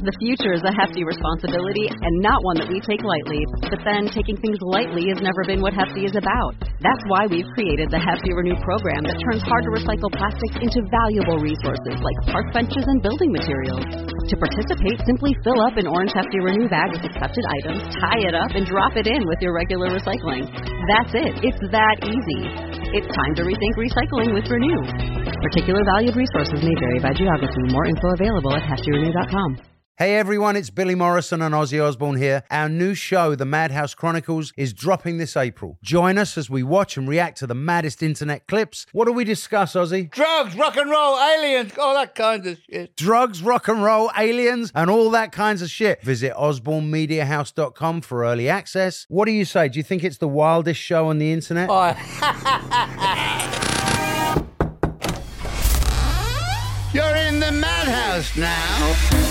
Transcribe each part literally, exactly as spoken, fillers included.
The future is a hefty responsibility and not one that we take lightly. But then, taking things lightly has never been what Hefty is about. That's why we've created the Hefty Renew program that turns hard-to-recycle plastics into valuable resources like park benches and building materials. To participate, simply fill up an orange Hefty Renew bag with accepted items, tie it up, and drop it in with your regular recycling. That's it. It's that easy. It's time to rethink recycling with Renew. Particular valued resources may vary by geography. More info available at hefty renew dot com. Hey everyone, it's Billy Morrison and Ozzy Osbourne here. Our new show, The Madhouse Chronicles, is dropping this April. Join us as we watch and react to the maddest internet clips. What do we discuss, Ozzy? Drugs, rock and roll, aliens, all that kind of shit. Drugs, rock and roll, aliens, and all that kinds of shit. Visit osborne media house dot com for early access. What do you say? Do you think it's the wildest show on the internet? Oh. You're in the madhouse now.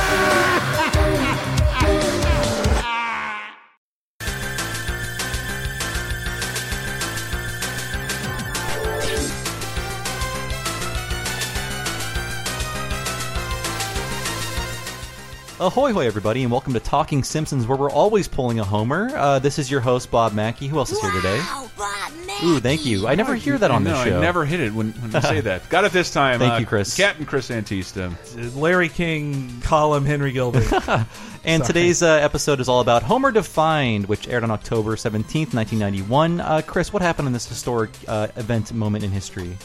Ahoy, hoy, everybody, and welcome to Talking Simpsons, where we're always pulling a homer. Uh, this is your host, Bob Mackey. Who else is here today? Wow, Bob Mackey. Ooh, thank you. I never hear that on no, this show. I never hit it when, when you say that. Got it this time. Thank uh, you, Chris. Captain Chris Antista. Larry King, column Henry Gilbert. And Sorry. today's uh, episode is all about Homer Defined, which aired on October seventeenth, nineteen ninety-one. Uh, Chris, what happened in this historic uh, event moment in history?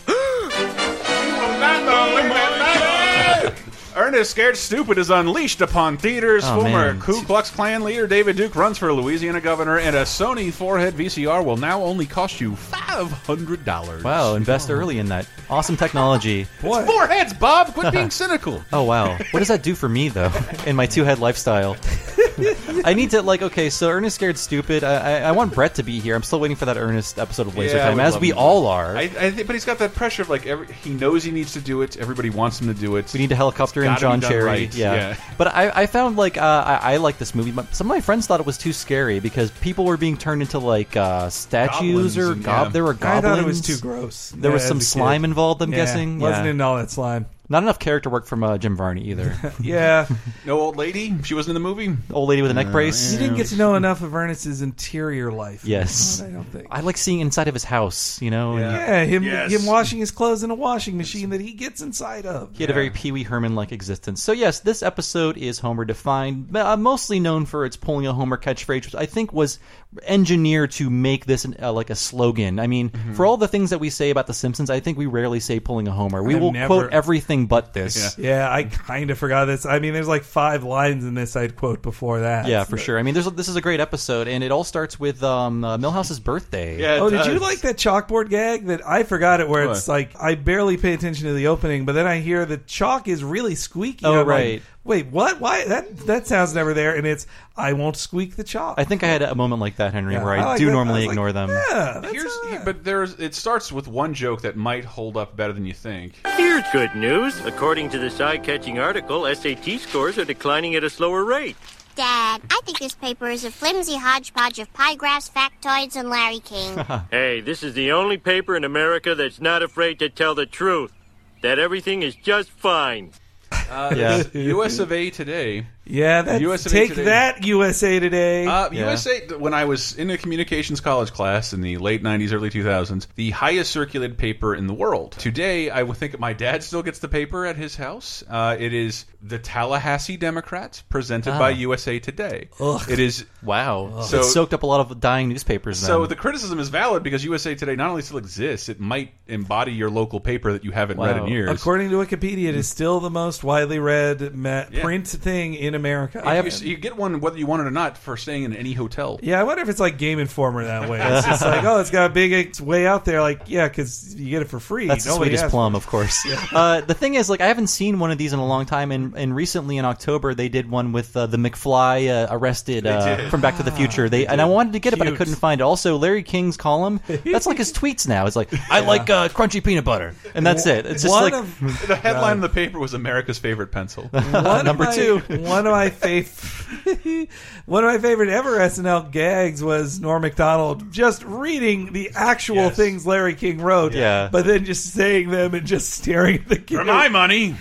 Ernest Scared Stupid is unleashed upon theaters. Oh, Former man. Ku Klux Klan leader David Duke runs for Louisiana governor, and a Sony four-head V C R will now only cost you five hundred dollars. Wow, invest early in that. Awesome technology. It's four heads, Bob! Quit being cynical. Oh, wow. What does that do for me, though, in my two-head lifestyle? I need to, like, okay, so Ernest Scared Stupid, I, I, I want Brett to be here. I'm still waiting for that Ernest episode of Laser Yeah, I Time, would as love we him. all are. I, I think, but he's got that pressure of, like, every, he knows he needs to do it. Everybody wants him to do it. We need to helicopter in Gotta John be done Cherry. right. Yeah. Yeah. But I, I found, like, uh, I, I like this movie. But some of my friends thought it was too scary because people were being turned into, like, uh, statues Goblins or and- gob yeah. there were I goblins. thought it was too gross. There Yeah, was as some a kid. slime involved, I'm Yeah, guessing. Wasn't yeah. into all that slime. Not enough character work from uh, Jim Varney either. Yeah. No old lady? She wasn't in the movie? Old lady with a neck brace. You didn't get to know enough of Ernest's interior life. Yes. I don't think. I like seeing inside of his house, you know. and Yeah, him Yes. him washing his clothes in a washing machine that he gets inside of. He had a very Pee Wee Herman-like existence. So yes, this episode is Homer Defined, uh, mostly known for its pulling a Homer catchphrase, which I think was engineered to make this an, uh, like a slogan. I mean, Mm-hmm. for all the things that we say about The Simpsons, I think we rarely say pulling a Homer. We I've will never- quote everything but this. Yeah, I kind of forgot this. I mean, there's like five lines in this I'd quote before that. Yeah, for sure. I mean, there's a, this is a great episode, and it all starts with um, uh, Milhouse's birthday. Yeah, it Oh, did you does. like that chalkboard gag? That I forgot it. Where What? it's like I barely pay attention to the opening, but then I hear the chalk is really squeaky. Oh, I'm like, right. Wait, what? Why? That that sounds never there. And it's I won't squeak the chalk. I think I had a moment like that, Henry, Yeah, where I, like do that. normally I was like, ignore them. Yeah, that's Here's, all right. but there's. It starts with one joke that might hold up better than you think. Here's good news. According to this eye-catching article, S A T scores are declining at a slower rate. Dad, I think this paper is a flimsy hodgepodge of pie graphs, factoids, and Larry King. Hey, this is the only paper in America that's not afraid to tell the truth. That everything is just fine. Uh, Yeah. U S of A Today. yeah, that's, U S A take Today. that U S A Today. Uh, Yeah. U S A, when I was in a communications college class in the late nineties, early two thousands, the highest circulated paper in the world. Today, I would think my dad still gets the paper at his house. Uh, it is the Tallahassee Democrat, presented Ah. by U S A Today. Ugh. It is. Wow. So- it soaked up a lot of dying newspapers then. So the criticism is valid because U S A Today not only still exists, it might embody your local paper that you haven't read Wow. in years. According to Wikipedia, it is still the most widely read ma- Yeah. print thing in America. I have, you get one whether you want it or not for staying in any hotel. Yeah, I wonder if it's like Game Informer that way. It's just like, oh, it's got a big, it's way out there. Like, yeah, because you get it for free. That's the Nobody sweetest asks plum, for it. of course. uh, the thing is, like, I haven't seen one of these in a long time, and, and recently in October they did one with uh, the McFly uh, arrested uh, did. from Back to the Future. They and I wanted to get it, but I Cute. couldn't find it. Also, Larry King's column, that's like his tweets now. It's like, I like uh, crunchy peanut butter, and that's it. It's just One like of, The headline of the paper was America's favorite pencil. one number of my, two. One of my favorite, one of my favorite ever S N L gags was Norm Macdonald just reading the actual Yes. things Larry King wrote, Yeah. but then just saying them and just staring at the For kid. my money,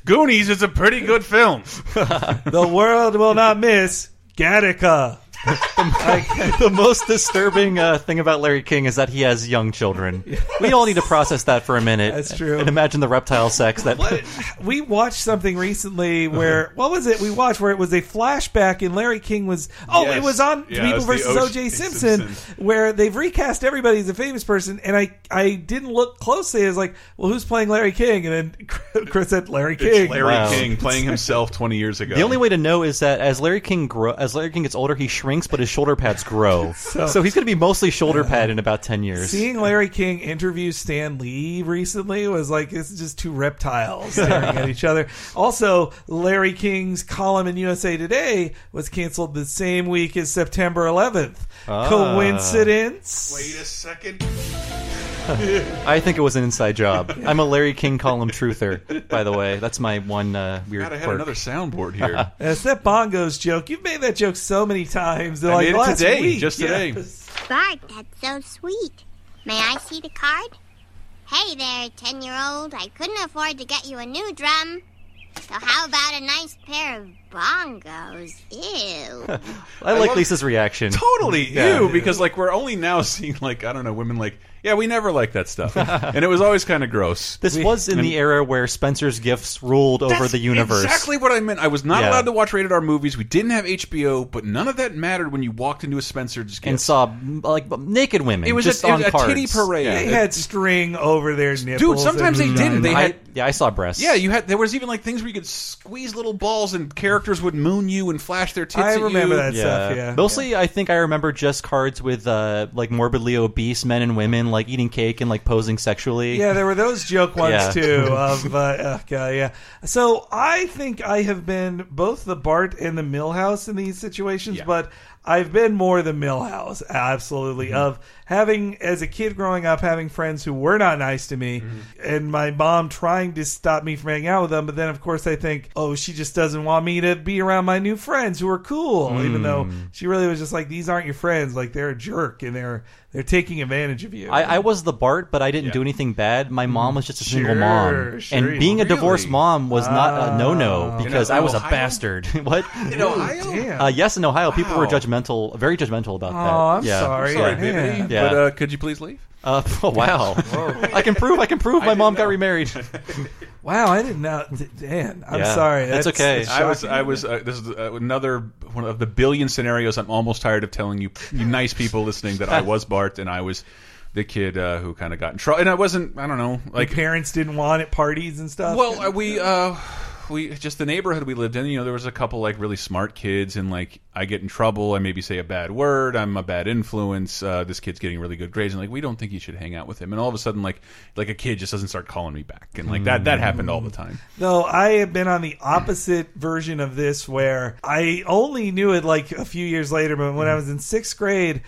Goonies is a pretty good film. The world will not miss Gattaca. the, the most disturbing uh, thing about Larry King is that he has young children. Yes. We all need to process that for a minute. That's true. And imagine the reptile sex that. What? We watched something recently where what was it? We watched where it was a flashback and Larry King was. Oh, yes. It was on yeah, People was versus O J Simpson, Simpson, where they've recast everybody as a famous person, and I I didn't look closely. I was like, well, who's playing Larry King? And then Chris said Larry King. It's Larry wow. King playing himself twenty years ago. The only way to know is that as Larry King grow, as Larry King gets older, he shrinks, but his shoulder pads grow. so, so he's going to be mostly shoulder pad in about ten years. Seeing Larry King interview Stan Lee recently was like, this is just two reptiles staring at each other. Also, Larry King's column in U S A Today was canceled the same week as September eleventh. Ah. Coincidence? Wait a second. I think it was an inside job. I'm a Larry King column truther, by the way. That's my one uh, weird God, I had quirk. another soundboard here. That's that Bongos joke. You've made that joke so many times. I like made it last today, week. just today. Yes. Bart, that's so sweet. May I see the card? Hey there, ten-year-old. I couldn't afford to get you a new drum. So how about a nice pair of bongos? Ew. I like I Lisa's reaction. Totally. Yeah. Ew, because like we're only now seeing like, I don't know, women like, yeah, we never liked that stuff. And it was always kind of gross. This we, was in the era where Spencer's Gifts ruled over the universe. Exactly what I meant. I was not yeah. allowed to watch rated R movies. We didn't have H B O, but none of that mattered when you walked into a Spencer's Gifts. And saw like naked women. It was just a, on it was cards. a titty parade. They had string over their nipples. Dude, sometimes they didn't. They had I, yeah, I saw breasts. Yeah, you had. There was even like things where you could squeeze little balls and characters would moon you and flash their tits I at remember you. that yeah. stuff, yeah. Mostly, yeah. I think I remember just cards with uh, like morbidly obese men and women like eating cake and like posing sexually. Yeah, there were those joke ones yeah. too. Of uh, okay, yeah. So I think I have been both the Bart and the Milhouse in these situations, yeah. but I've been more the Milhouse, absolutely. Mm-hmm. Of having, as a kid growing up, having friends who were not nice to me, mm-hmm. and my mom trying to stop me from hanging out with them. But then, of course, I think, oh, she just doesn't want me to be around my new friends who are cool, mm. even though she really was just like, these aren't your friends. Like, they're a jerk, and they're they're taking advantage of you. I, I was the Bart, but I didn't yeah. do anything bad. My mom was just a sure, single mom. Sure, and being really? a divorced mom was not a no-no because in I was Ohio? a bastard. What? In Ohio? Damn. Uh, yes, in Ohio. Wow. People were judgmental, very judgmental about oh, that. I'm yeah. sorry. Sorry, yeah. baby. Yeah. But uh, could you please leave? Uh, oh, wow. I can prove, I can prove my mom got remarried. Wow, I didn't know. Dan, I'm yeah, sorry. That's, that's okay. I was, I was. Uh, this is uh, another one of the billion scenarios. I'm almost tired of telling you, you nice people listening, that I was Bart and I was the kid uh, who kind of got in trouble. And I wasn't. I don't know. Like your parents didn't want at parties and stuff. Well, uh, we. Uh, We just the neighborhood we lived in, you know, there was a couple like really smart kids, and like I get in trouble, I maybe say a bad word, I'm a bad influence. Uh, this kid's getting really good grades, and like we don't think you should hang out with him. And all of a sudden, like like a kid just doesn't start calling me back, and like that that happened all the time. No, I have been on the opposite version of this, where I only knew it like a few years later. But when I was in sixth grade,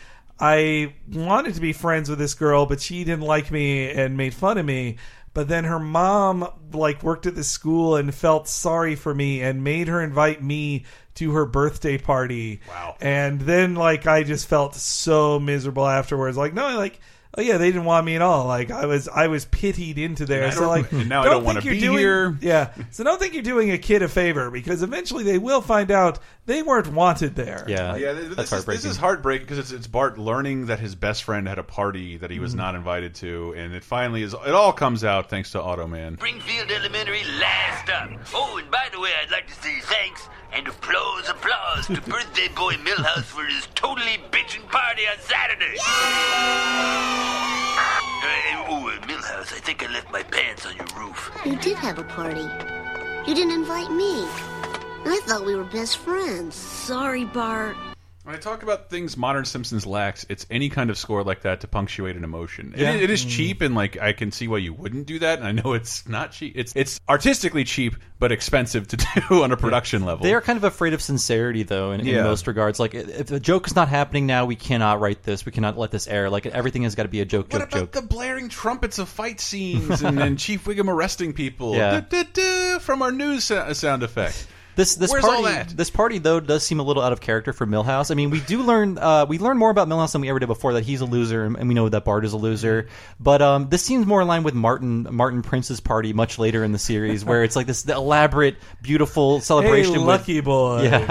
I wanted to be friends with this girl, but she didn't like me and made fun of me. But then her mom like worked at the school and felt sorry for me and made her invite me to her birthday party. Wow. And then like I just felt so miserable afterwards. Like, no, like, oh yeah, they didn't want me at all. Like I was I was pitied into there. So like now I don't want to be doing, here. Yeah. So don't think you're doing a kid a favor, because eventually they will find out they weren't wanted there. Yeah. Yeah, this, that's this heartbreaking. Is, this is heartbreaking because it's it's Bart learning that his best friend had a party that he was Mm-hmm. not invited to, and it finally is. It all comes out thanks to Automan. Springfield Elementary last up. Oh, and by the way, I'd like to say thanks and applause, applause to birthday boy Milhouse for his totally bitchin' party on Saturday. Uh, oh, uh, Milhouse, I think I left my pants on your roof. You did have a party. You didn't invite me. I thought we were best friends. Sorry, Bart. When I talk about things modern Simpsons lacks, it's any kind of score like that to punctuate an emotion. Yeah. It, it is cheap, and like I can see why you wouldn't do that. And I know it's not cheap. It's it's artistically cheap, but expensive to do on a production level. They are kind of afraid of sincerity, though, in, Yeah. in most regards. Like, if the joke is not happening now, we cannot write this. We cannot let this air. Like, everything has got to be a joke, What joke, about joke. the blaring trumpets of fight scenes and, and Chief Wiggum arresting people? Yeah. Du, du, du, from our news sound effect. This this Where's party all that? this party though does seem a little out of character for Milhouse. I mean, we do learn uh, we learn more about Milhouse than we ever did before. That he's a loser, and we know that Bart is a loser. But um, this seems more in line with Martin Martin Prince's party much later in the series, where it's like this elaborate, beautiful celebration. Hey, lucky with, boy. Yeah.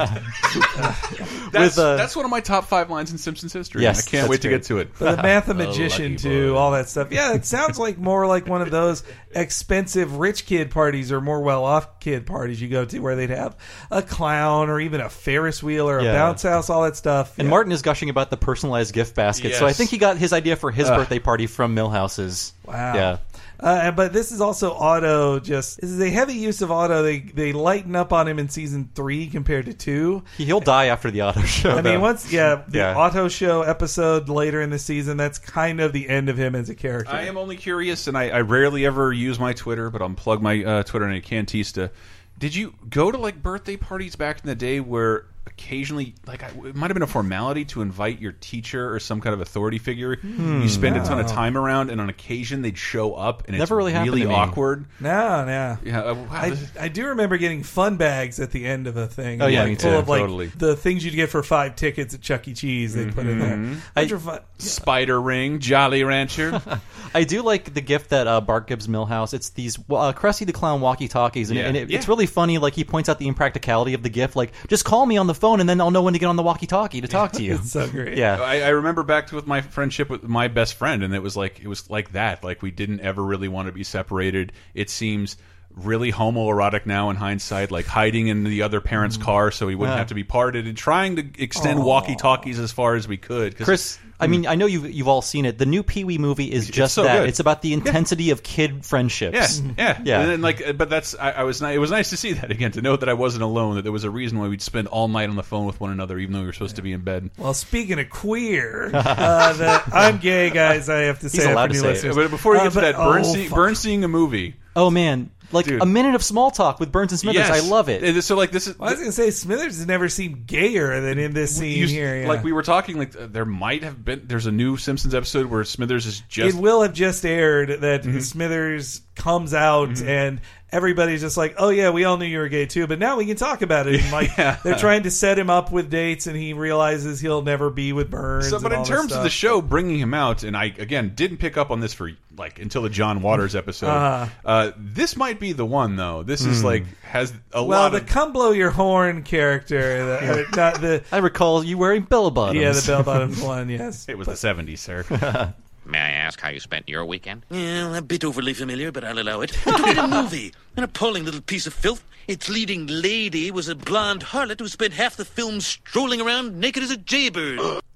That's, with, uh, that's one of my top five lines in Simpsons history. Yes, I can't that's wait to great. get to it. The Mathematician, lucky too, boy. all that stuff. Yeah, it sounds like more like one of those expensive rich kid parties or more well-off kid parties you go to where they'd have a clown or even a Ferris wheel or a Yeah. bounce house, all that stuff. And Yeah. Martin is gushing about the personalized gift basket, so I Yes. think he got his idea for his Ugh. birthday party from Milhouse's. Wow. Yeah. Uh, but this is also Otto. Just this is a heavy use of Otto. They they lighten up on him in season three compared to two. He, he'll die after the Otto show. I though. mean, once yeah, the Yeah. Otto show episode later in the season, that's kind of the end of him as a character. I am only curious, and I, I rarely ever use my Twitter, but I'll plug my uh, Twitter and Cantista. Did you go to like birthday parties back in the day where occasionally, like, I, it might have been a formality to invite your teacher or some kind of authority figure Hmm, you spend a ton of no. time around, and on occasion they'd show up, and Never it's really happened really to me. awkward. No, no. Yeah, uh, wow, I, this- I do remember getting fun bags at the end of a thing. Oh, yeah, like, me full too, of like totally. the things you'd get for five tickets at Chuck E. Cheese. They put in there. Which are fun. Spider Ring, Jolly Rancher. I do like the gift that uh, Bart gives Milhouse. It's these uh, Krusty the Clown walkie-talkies, and, Yeah. and it, Yeah. it's really funny. Like, he points out the impracticality of the gift. Like, just call me on the phone, and then I'll know when to get on the walkie-talkie to talk to you. It's so great. Yeah. I, I remember back to with my friendship with my best friend, and it was like it was like that. Like we didn't ever really want to be separated. It seems really homoerotic now in hindsight, like hiding in the other parent's car so he wouldn't Yeah. have to be parted, and trying to extend Aw. walkie-talkies as far as we could. 'Cause- Chris, I mean, I know you've, you've all seen it. The new Pee-wee movie is just so that. good. It's about the intensity of kid friendships. Yeah, yeah, Yeah. And then, like, but that's I, I was. It was nice to see that again, to know that I wasn't alone. That there was a reason why we'd spend all night on the phone with one another, even though we were supposed to be in bed. Well, speaking of queer, uh, the, I'm gay, guys. I have to say He's it allowed for to new say it. listeners. But before we Uh, get to but- that, Burn, oh, see, fuck. Burn seeing a movie. Oh, man. Like, Dude. a minute of small talk with Burns and Smithers. Yes. I love it. So, like, this is. Well, I was going to say Smithers has never seemed gayer than in this scene you- here. Yeah. Like we were talking, like uh, there might have been. There's a new Simpsons episode where Smithers is just. it will have just aired that Mm-hmm. Smithers comes out and everybody's just like, oh yeah, we all knew you were gay too, but now we can talk about it. And like Yeah. they're trying to set him up with dates, and he realizes he'll never be with Burns. So, and but in all this terms of the stuff. show bringing him out, and I again didn't pick up on this for like until the John Waters episode. Uh-huh. Uh, this might be the one though. This is like has a well, lot the of. come blow your horn character, the, uh, not the I recall you wearing bell bottoms. yeah, the bell bottoms one. Yes, It was the seventies, sir. May I ask how you spent your weekend? Well, a bit overly familiar, but I'll allow it. I did a movie, an appalling little piece of filth. Its leading lady was a blonde harlot who spent half the film strolling around naked as a jaybird.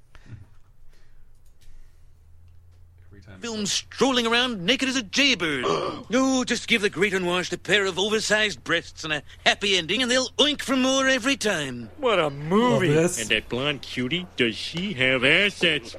Film strolling around naked as a jaybird. No, just give the great unwashed a pair of oversized breasts and a happy ending, and they'll oink for more every time. What a movie! Well, this- And that blonde cutie, does she have assets?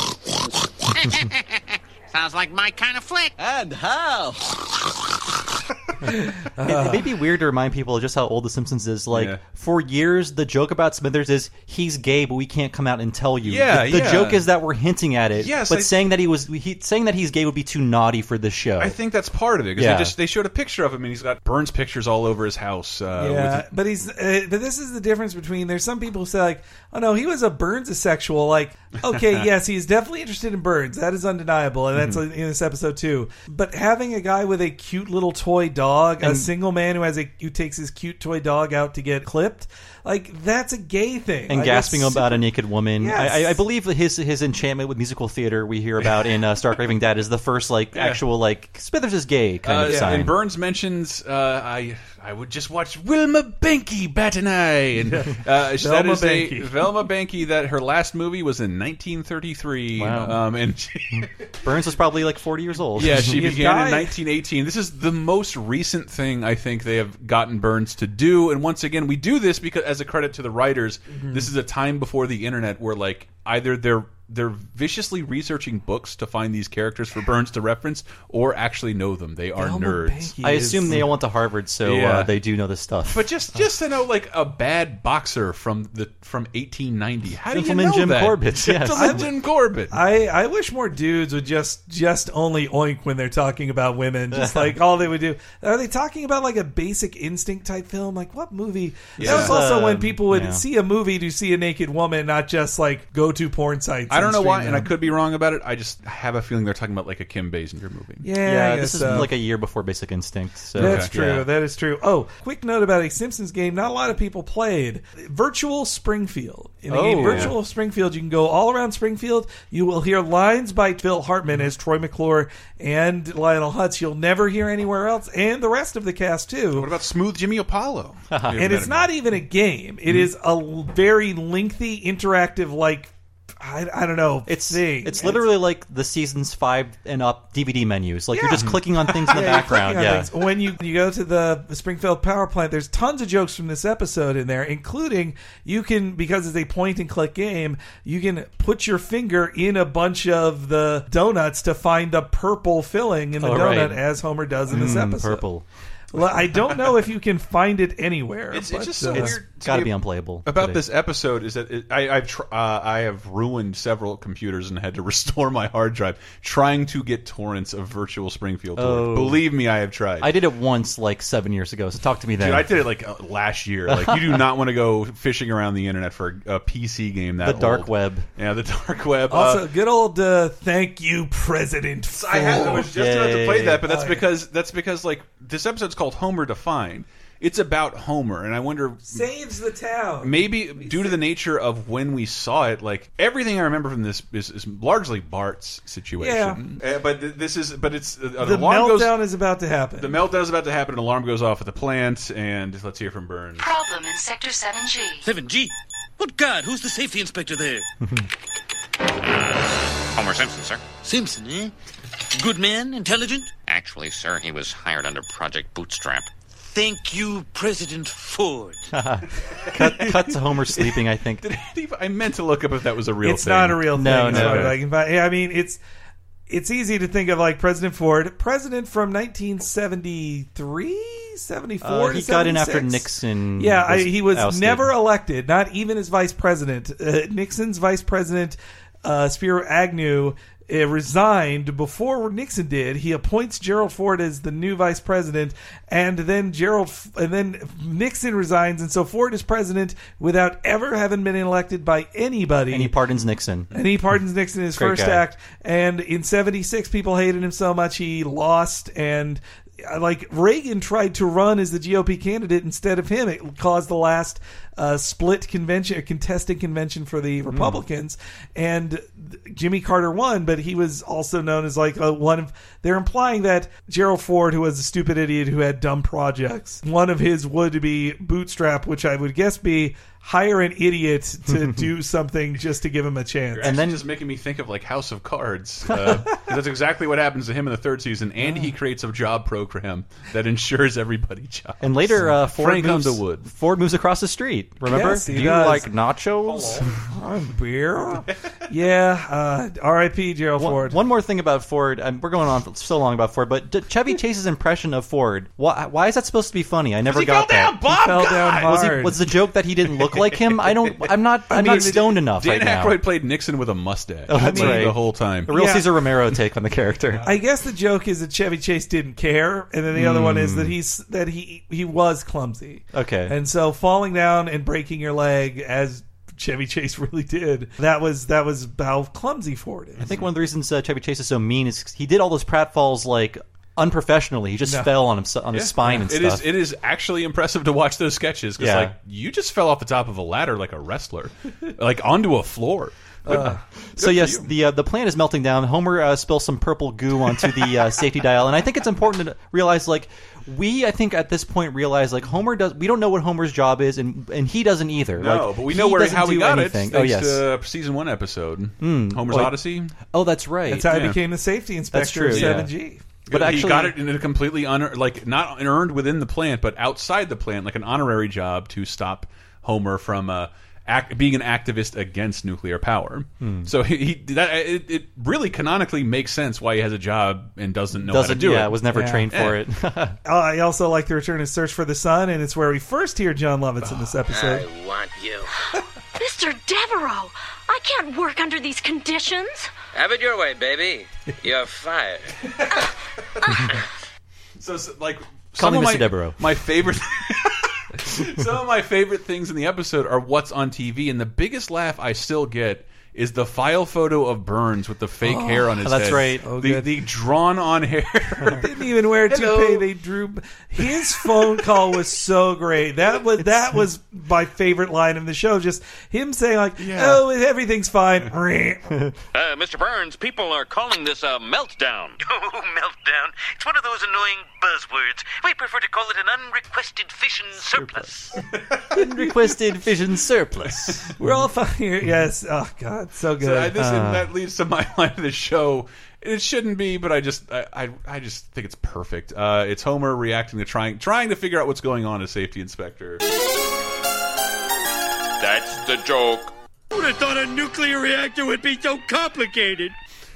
Sounds like my kind of flick. And how? It, it may be weird to remind people just how old The Simpsons is. Like, Yeah. for years, the joke about Smithers is he's gay, but we can't come out and tell you. Yeah, the, the yeah. joke is that we're hinting at it. Yes, but I- saying that he was he, saying that he's gay would be too naughty for this show. I think that's part of it because Yeah. they just they showed a picture of him and he's got Burns pictures all over his house. Uh, yeah, with but he's. Uh, but this is the difference between. There's some people who say like, oh no, he was a Burns asexual. Like, okay, yes, he's definitely interested in Burns. That is undeniable, and that's Mm-hmm. in this episode too. But having a guy with a cute little toy dog, a And- single man who has a who takes his cute toy dog out to get clipped, like that's a gay thing. and Like, gasping that's about super- a naked woman. Yes. I, I, I believe his his enchantment with musical theater we hear about in uh, Stark Raving Dad is the first like Yeah. actual like Smithers is gay kind Uh, of yeah, sign. and Burns mentions uh, I I would just watch Wilma Benke bat an eye, and uh, that Velma is a Benke. Velma Benke. That her last movie was in nineteen thirty-three. Wow. Um, and she, Burns was probably like forty years old. yeah, she He began died. in nineteen eighteen. This is the most recent thing I think they have gotten Burns to do. And once again, we do this because as a credit to the writers. Mm-hmm. This is a time before the internet where like either they're they're viciously researching books to find these characters for Burns to reference, or actually know them. They are Elmer nerds. Banky I is- assume they all went to Harvard, so Yeah. uh, they do know this stuff. But just just to know, like a bad boxer from the from eighteen ninety. How do you Gentleman know Jim that? Corbett, yes. Gentleman Jim Corbett. I, I wish more dudes would just just only oink when they're talking about women. Just like all they would do. Are they talking about like a Basic Instinct type film? Like what movie? Yeah. That was also Um, when people would yeah. see a movie to see a naked woman, not just like go to porn sites. I don't and know why, stream and I them. could be wrong about it. I just have a feeling they're talking about like a Kim Basinger movie. Yeah, yeah, I this guess is so. like a year before Basic Instinct. So That's Okay. true. yeah. That is true. Oh, quick note about a Simpsons game not a lot of people played. Virtual Springfield. In the Oh. game Virtual Springfield, you can go all around Springfield. You will hear lines by Phil Hartman as Troy McClure and Lionel Hutz you'll never hear anywhere else, and the rest of the cast too. What about Smooth Jimmy Apollo? And it's not even a game. It is a l- very lengthy, interactive, like, I, I don't know, It's thing. it's literally like the seasons five and up D V D menus. Like you're Yeah. just clicking on things in the Yeah, you're background. clicking on Yeah. things. When you you go to the Springfield Power Plant, there's tons of jokes from this episode in there, including you can, because it's a point and click game, you can put your finger in a bunch of the donuts to find the purple filling in the Oh, donut, right. as Homer does in this Mm, episode. purple. Well, I don't know if you can find it anywhere. It's, but, it's just so uh, weird. It's to got to be unplayable About today. this episode is that it, I, I've tr uh, I have ruined several computers and had to restore my hard drive trying to get torrents of Virtual Springfield. Oh. Torrent. Believe me, I have tried. I did it once, like seven years ago. So talk to me then. Dude, I did it like uh, last year. Like you do not want to go fishing around the internet for a P C game that the dark old. web. Yeah, the dark web. Also, uh, good old uh, thank you, President Ford. I, had, I was just about to play Yay. that, but that's Oh, yeah. because that's because like this episode's called Homer Defined. It's about Homer, and I wonder Saves the town. maybe due to the nature of when we saw it, like everything I remember from this is, is largely Bart's situation. Uh, but th this is, but it's uh, an The alarm meltdown goes. is about to happen. The meltdown is about to happen. An alarm goes off at the plant, and let's hear from Burns. Problem in Sector seven G. seven G? Good God, who's the safety inspector there? Homer Simpson, sir. Simpson, eh? Good man? Intelligent? Actually, sir, he was hired under Project Bootstrap. Thank you, President Ford. cut, cut to Homer sleeping. I think. Did it, I meant to look up if that was a real It's thing. not a real thing. No, as no. far as I can find. Yeah, I mean, it's it's easy to think of like President Ford, president from nineteen seventy-three, seventy-four. Uh, he got in after seventy-six. Nixon. Yeah, I, was he was ousted. never elected, not even as vice president. Uh, Nixon's vice president, uh, Spiro Agnew, uh, resigned before Nixon did. He appoints Gerald Ford as the new vice president, and then Gerald, and then Nixon resigns, and so Ford is president without ever having been elected by anybody. And he pardons Nixon. And he pardons Nixon in his Great first guy. act. And in seventy-six, people hated him so much he lost. And uh, like Reagan tried to run as the G O P candidate instead of him. It caused the last uh, split convention, a contesting convention for the Republicans. And Jimmy Carter won, but he was also known as like a, one of. They're implying that Gerald Ford, who was a stupid idiot who had dumb projects, one of his would be Bootstrap, which I would guess be hire an idiot to do something just to give him a chance. You're actually just making me think of like House of Cards. Uh, 'cause that's exactly what happens to him in the third season, and he creates a job program that ensures everybody jobs. And later, uh, Ford Frank moves, Underwood. Ford moves across the street. Remember? Yes, he Do you does. like nachos? Beer. Yeah. Uh, R I P Gerald One, Ford. one more thing about Ford. And we're going on for so long about Ford, but D- Chevy Chase's impression of Ford. Why, why is that supposed to be funny? I never he got fell that. down, Bob He fell God! down Was, he, hard. was the joke that he didn't look like him? I don't. I'm not. I'm mean, not stoned enough Dan right now. Aykroyd played Nixon with a mustache. Oh, that's like, right. the whole time. A real Yeah. Cesar Romero take on the character. I guess the joke is that Chevy Chase didn't care, and then the other one is that he's that he he was clumsy. Okay. And so falling down and breaking your leg, as Chevy Chase really did, that was that was how clumsy Ford is. I think one of the reasons uh, Chevy Chase is so mean is 'cause he did all those pratfalls like unprofessionally. He just No. fell on him on his Yeah. spine and It stuff. is. It is actually impressive to watch those sketches because, Yeah. like, you just fell off the top of a ladder like a wrestler, like onto a floor. Uh, so yes, the uh, the plant is melting down. Homer uh, spills some purple goo onto the uh, safety dial, and I think it's important to realize, like, we I think at this point realize, like, Homer does. We don't know what Homer's job is, and and he doesn't either. No, like, but we he know where doesn't how we do got anything. it. Oh Thanks yes, to uh, season one episode, Homer's Well, Odyssey. oh that's right. That's how Yeah. he became the safety inspector true, of yeah. seven G. But he actually- got it in a completely un like not earned within the plant, but outside the plant, like an honorary job to stop Homer from uh, act, being an activist against nuclear power. Hmm. So he, he that it, it really canonically makes sense why he has a job and doesn't know Doesn't, how to do yeah, it. was never Yeah. trained for Yeah. it. Uh, I also like the return of Search for the Sun, and it's where we first hear John Lovitz in this episode. I want you. Mister Devereaux, I can't work under these conditions. Have it your way, baby. You're fired. So, so, like, Call some me of Mister my, Devereaux. my favorite, some of my favorite things in the episode are what's on T V, and the biggest laugh I still get is the file photo of Burns with the fake Oh, hair on his that's head. right. Oh, the, good. the drawn-on hair. Didn't even wear a Hello. toupee. They drew. His phone call was so great. That was that was my favorite line in the show. Just him saying like, Yeah. "Oh, everything's fine." Uh, Mister Burns, people are calling this a meltdown. Oh, meltdown. It's one of those annoying buzzwords. We prefer to call it an unrequested fission surplus. Unrequested fission surplus. We're all fine here. Yes. Oh God, so good. So I, this, Uh. that leads to my line of the show. It shouldn't be, but I just, I, I, I just think it's perfect. Uh, it's Homer reacting to trying, trying to figure out what's going on as safety inspector. That's the joke. Who would have thought a nuclear reactor would be so complicated?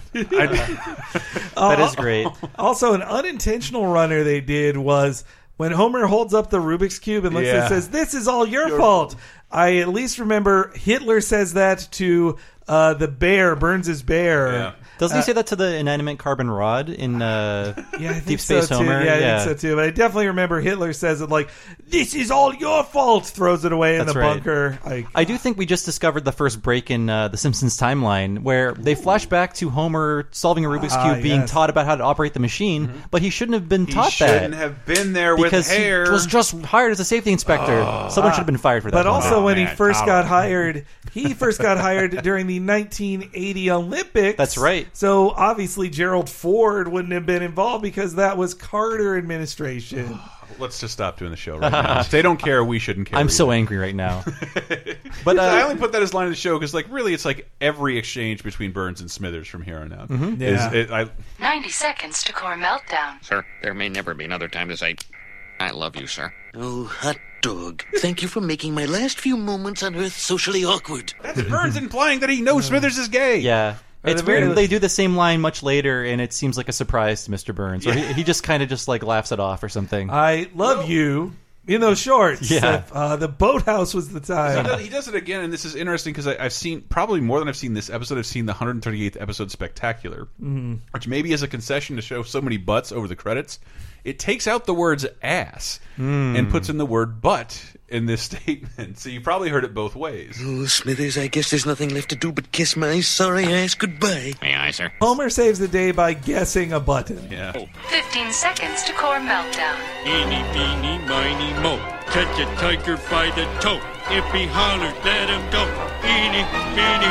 That is great. Also, an unintentional runner they did was when Homer holds up the Rubik's Cube and looks Yeah. and says, "This is all your, fault." I at least remember Hitler says that to uh, the bear, Burns' bear. Yeah. Doesn't he say that to the inanimate carbon rod in uh, Yeah, I think Deep Space so Homer? Too. Yeah, I think so too. But I definitely remember Hitler says it like, "This is all your fault." Throws it away in That's the right. bunker. I, I do think we just discovered the first break in uh, the Simpsons timeline where they flash back to Homer solving a Rubik's Ah, Cube, being yes. taught about how to operate the machine, but he shouldn't have been He taught shouldn't that have been there with because hair. he was just hired as a safety inspector. Someone should have been fired for that. But also, Oh, when he man, first Tom. got hired, he first got hired during the nineteen eighty Olympics. That's right. So obviously, Gerald Ford wouldn't have been involved because that was Carter administration. Let's just stop doing the show right now. If they don't care, we shouldn't care. I'm so either. angry right now. But uh, I only put that as line of the show because, like, really, it's like every exchange between Burns and Smithers from here on out. Mhm. Is, Yeah. it, I, ninety seconds to core meltdown. Sir, there may never be another time to say, I love you, sir. Oh, hot dog. Thank you for making my last few moments on Earth socially awkward. that's Burns implying that he knows Smithers is gay. yeah. It's the very weird. least- They do the same line much later, and it seems like a surprise to Mister Burns, or he, he just kind of just like laughs it off or something. I love you in those shorts. Yeah. Uh, the boathouse was the He time. does, he does it again, and this is interesting because I've seen probably more than I've seen this episode. I've seen the one hundred thirty-eighth episode Spectacular, Mm-hmm. which maybe is a concession to show so many butts over the credits. It takes out the words ass and puts in the word butt in this statement. So you probably heard it both ways. Oh, Smithers, I guess there's nothing left to do but kiss my sorry ass goodbye. May I, sir? Homer saves the day by guessing a button. Yeah. fifteen seconds to core meltdown. Eeny, meeny, miny, mo. Catch a tiger by the toe. If he hollers, let him go. Eeny, meeny,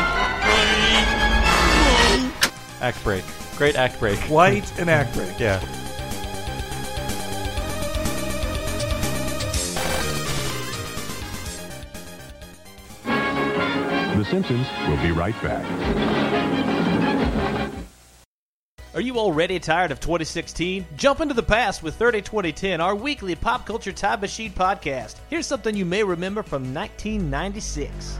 miny, mo. Act break. Great act break. White and act break. Yeah. The Simpsons will be right back. Are you already tired of twenty sixteen? Jump into the past with thirty twenty ten, our weekly pop culture time machine podcast. Here's something you may remember from nineteen ninety-six.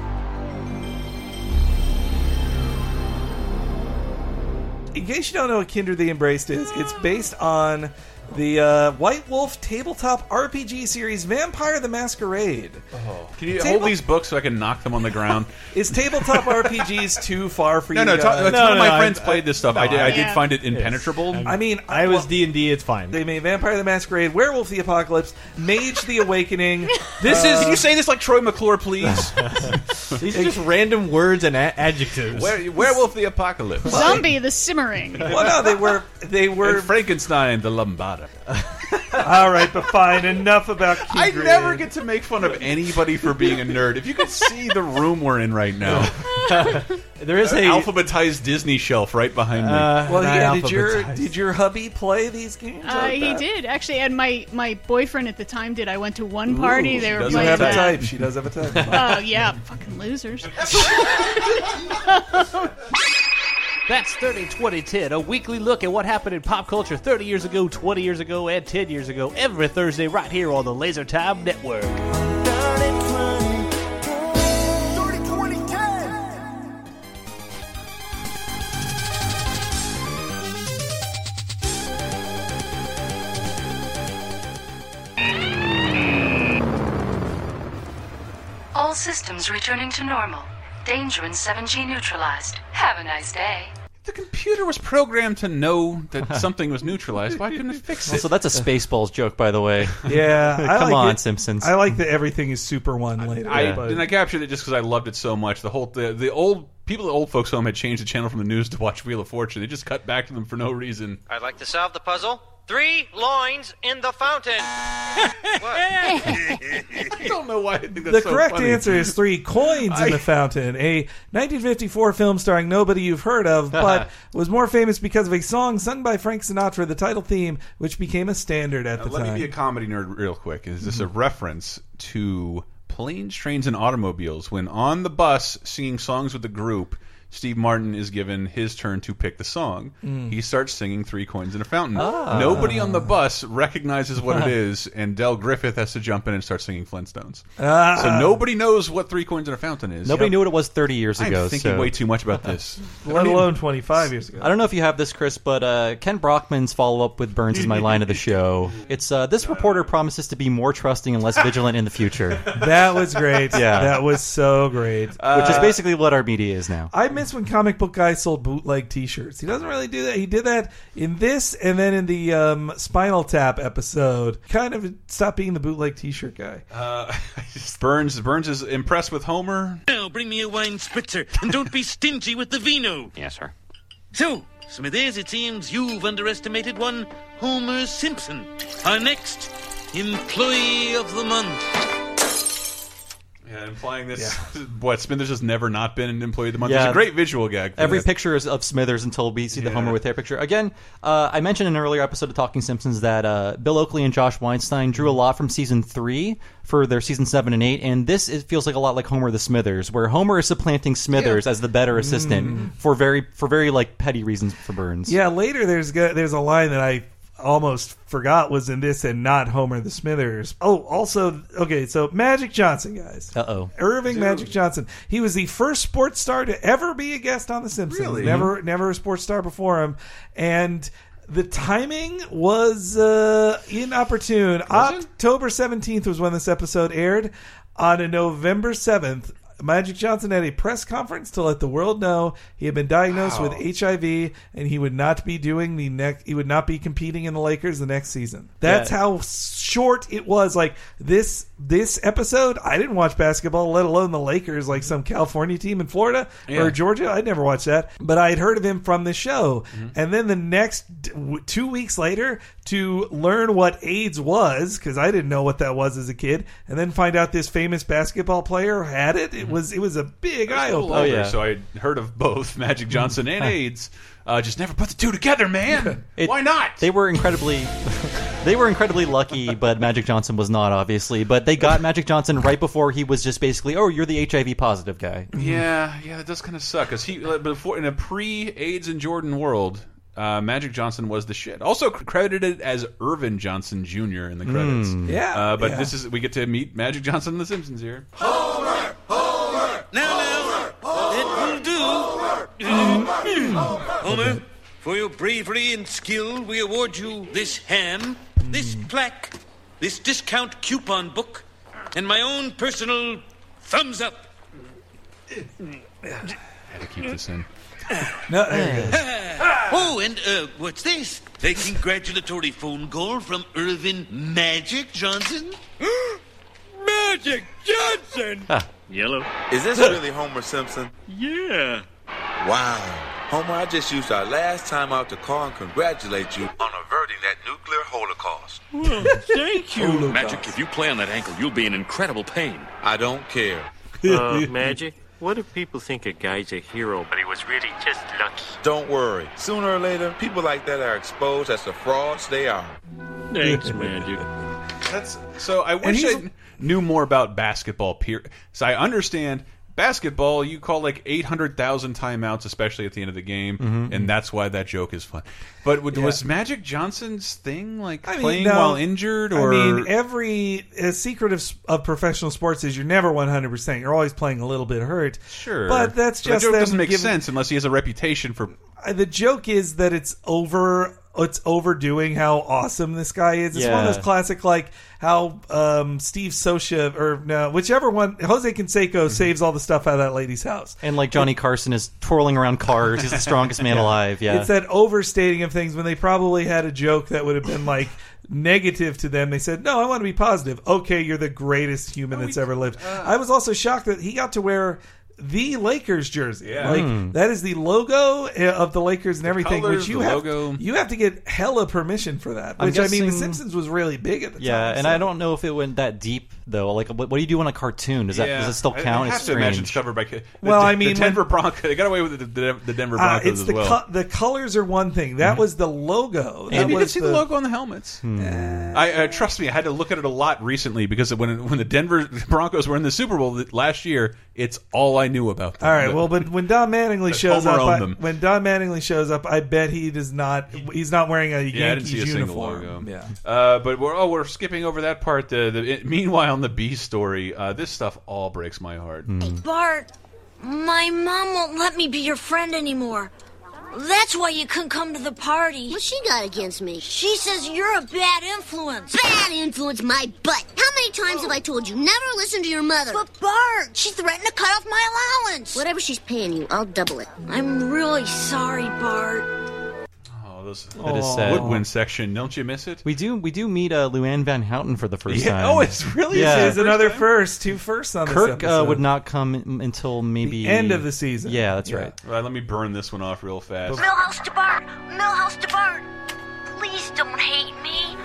In case you don't know what Kinder the Embraced is, it's based on the uh, White Wolf tabletop R P G series Vampire the Masquerade. Can you Table- hold these books so I can knock them on the ground? Is tabletop R P Gs too far for No, you no, guys? talk, No, no, one of no, my no, friends I- played this stuff. no, I did. I, I- did yeah. find it impenetrable. I mean, I was well, D and D, it's fine. They made Vampire the Masquerade, Werewolf the Apocalypse, Mage the Awakening. This uh, is. Can you say this like Troy McClure, please? These are just random words and a- adjectives. Were, Werewolf the Apocalypse. Zombie the Simmering. Well, no, they were they were And Frankenstein the Lombarda. all right, but fine. Enough about. I Kindred. never get to make fun of anybody for being a nerd. If you could see the room we're in right now, There is an a alphabetized Disney shelf right behind me. Uh, Well, not yeah. Did your alphabetized. did your hubby play these games? Uh, like he that? did actually, and my my boyfriend at the time did. I went to one party. Ooh, they she were does You playing have a that. type. She does have a type. Oh yeah, fucking losers. That's thirty twenty ten, a weekly look at what happened in pop culture thirty years ago, twenty years ago, and ten years ago, every Thursday right here on the Laser Time Network. All systems returning to normal. Danger in seven G neutralized. Have a nice day. The computer was programmed to know that something was neutralized. Why couldn't it fix it? So that's a Spaceballs joke, by the way. Yeah, I come like on, it. Simpsons. I like that everything is Super One later. I, but- and I captured it just because I loved it so much. The whole the, the old people at Old Folks Home had changed the channel from the news to watch Wheel of Fortune. They just cut back to them for no reason. I'd like to solve the puzzle. Three loins in the fountain. I don't know why I think that's The so correct funny. answer is three coins I- in the fountain, a nineteen fifty-four film starring nobody you've heard of, but was more famous because of a song sung by Frank Sinatra, the title theme, which became a standard at Now, the let time. me be a comedy nerd real quick. Is this a reference to Planes, Trains, and Automobiles when on the bus singing songs with the group, Steve Martin is given his turn to pick the song. Mm. He starts singing Three Coins in a Fountain. Ah. Nobody on the bus recognizes what it is, and Del Griffith has to jump in and start singing Flintstones. Ah. So nobody knows what Three Coins in a Fountain is. Nobody knew what it was thirty years ago. I'm thinking so. way too much about this. Let alone twenty-five years ago. I don't know if you have this, Chris, but uh, Ken Brockman's follow-up with Burns is my line of the show. It's uh, this reporter promises to be more trusting and less vigilant in the future. That was great. Yeah. That was so great. Which is basically what our media is now. I miss when comic book guys sold bootleg T-shirts. He doesn't really do that. He did that in this, and then in the um, Spinal Tap episode. Kind of stopped being the bootleg T-shirt guy. Uh, Burns Burns is impressed with Homer. Now bring me a wine spritzer, and don't be stingy with the vino. Yes, sir. So, Smithers, it seems you've underestimated one Homer Simpson, our next employee of the month. Yeah, implying this. What, Smithers has never not been an employee of the month. Yeah. It's a great visual gag. for Every this. picture is of Smithers until we see the Yeah. Homer with hair picture. Again, uh, I mentioned in an earlier episode of Talking Simpsons that uh, Bill Oakley and Josh Weinstein drew a lot from season three for their season seven and eight, and this it feels like a lot like Homer the Smithers, where Homer is supplanting Smithers Yeah. as the better assistant Mm. for very for very like petty reasons for Burns. Yeah, later there's go- there's a line that I almost forgot was in this and not Homer the Smithers. Oh, also, okay, so Magic Johnson, guys. Uh-oh. Irving Dude. Magic Johnson. He was the first sports star to ever be a guest on The Simpsons. Really? Never, never a sports star before him. And the timing was uh, inopportune. October seventeenth was when this episode aired. On a November seventh, Magic Johnson had a press conference to let the world know he had been diagnosed Wow. with H I V and he would not be doing the next. He would not be competing in the Lakers the next season. That's Yeah. how short it was. Like this this episode, I didn't watch basketball, let alone the Lakers, like some California team in Florida Yeah. or Georgia. I'd never watched that, but I had heard of him from the show. Mm-hmm. And then the next w- two weeks later, to learn what AIDS was, because I didn't know what that was as a kid, and then find out this famous basketball player had it. It was it was a big eye I was a little opener. older, So I heard of both Magic Johnson and AIDS. Uh, just never put the two together, man. It- Why not? They were incredibly, they were incredibly lucky, but Magic Johnson was not, obviously. But they got Magic Johnson right before he was just basically, oh, you're the H I V positive guy. Yeah, yeah, that does kind of suck. Cause he like, before in a pre-AIDS and Jordan world, uh, Magic Johnson was the shit. Also credited as Irvin Johnson Junior in the credits. Mm. Yeah, uh, but yeah. this is we get to meet Magic Johnson in The Simpsons here. Now, now, that will do. Homer, for your bravery and skill, we award you this ham, this plaque, this discount coupon book, and my own personal thumbs up. Had to keep this in. No, there it is. Oh, and uh, what's this? A congratulatory phone call from Irvin Magic Johnson? Magic Johnson! Yellow. Is this really Homer Simpson? Yeah. Wow. Homer, I just used our last time out to call and congratulate you on averting that nuclear holocaust. Well, thank you. Holocaust. Magic, if you play on that ankle, you'll be in incredible pain. I don't care. Uh, Magic, what if people think a guy's a hero, but he was really just lucky? Don't worry. Sooner or later, people like that are exposed as the frauds they are. Thanks, Magic. That's so. I wish he's- I knew more about basketball. Period. So I understand basketball. You call like eight hundred thousand timeouts, especially at the end of the game, Mhm. and that's why that joke is fun. But w- Yeah. was Magic Johnson's thing like I mean, playing no. while injured, or I mean, every a secret of, of professional sports is you're never one hundred percent. You're always playing a little bit hurt. sure? But that's So just the joke them doesn't make giving- sense unless he has a reputation for. Uh, The joke is that it's over it's overdoing how awesome this guy is. It's one of Yeah. those classic, like how um, Steve Socia or no, whichever one, Jose Canseco saves all the stuff out of that lady's house. And like Johnny Carson is twirling around cars. He's the strongest man alive. Yeah. It's that overstating of things when they probably had a joke that would have been like negative to them. They said, no, I want to be positive. Okay, you're the greatest human that's ever lived. I was also shocked that he got to wear the Lakers jersey. Yeah. Like Mm. that is the logo of the Lakers and everything, colors, which you the have logo. you have to get hella permission for that. I'm Which I mean, The guessing- Simpsons was really big at the Yeah, time. and so. I don't know if it went that deep though. Like, what, what do you do on a cartoon? Does that Yeah. does it still I- count? I have It's to imagine strange. it's covered by. The, Well, the, I mean, the Denver when- Broncos. They got away with the, the, the Denver Uh, Broncos it's as the well. co- the colors are one thing. That was the logo. Yeah, That you was did see the, logo on the helmets. I uh, trust me. I had to look at it a lot recently because when when the Denver Broncos were in the Super Bowl last year, it's all I knew about them. All right. Well, but when Don Mattingly shows Homer up, owned I, them. when Don Mattingly shows up, I bet he does not. He's not wearing a Yeah, I didn't Yankees see a uniform. single logo. Yeah. Uh, but we're oh we're skipping over that part. The, the it, meanwhile, in the B story, uh, this stuff all breaks my heart. Bart, my mom won't let me be your friend anymore. That's why you couldn't come to the party. What's she got against me? She says you're a bad influence. Bad influence my butt. How many times have I told you never listen to your mother? But Bart, she threatened to cut off my allowance. Whatever she's paying you, I'll double it. I'm really sorry, Bart. Oh, those, That is sad. Woodwind section. Don't you miss it? We do we do meet uh, Luann Van Houten for the first Yeah. time. Oh, it's really yeah. There's another first, two firsts on this Kirk uh, episode. would not come in- until maybe The end of the season. Yeah, that's Yeah. right. All right, let me burn this one off real fast. Millhouse to Bart, Millhouse to Bart. Please don't hate me.